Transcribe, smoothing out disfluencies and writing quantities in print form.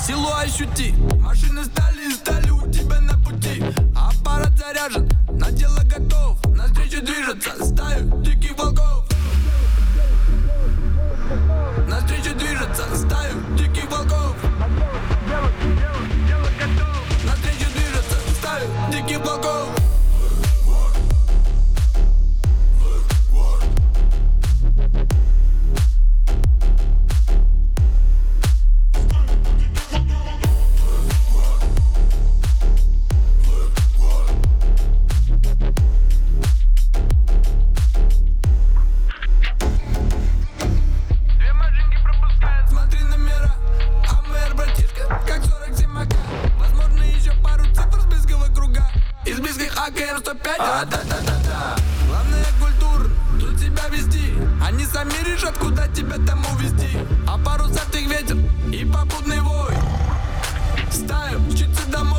силу ощути. Машины стали у тебя на пути. Аппарат заряжен, на дело готов. Навстречу движется стаю диких волков. Навстречу движется стаю диких волков. Навстречу движется стаю диких волков. АКМ-105, да-да-да-да. Главное культура, тут себя вести. Они сами решат, куда тебя там увезти. А пару сатых ветер и попутный вой. Стаю, мчится домой.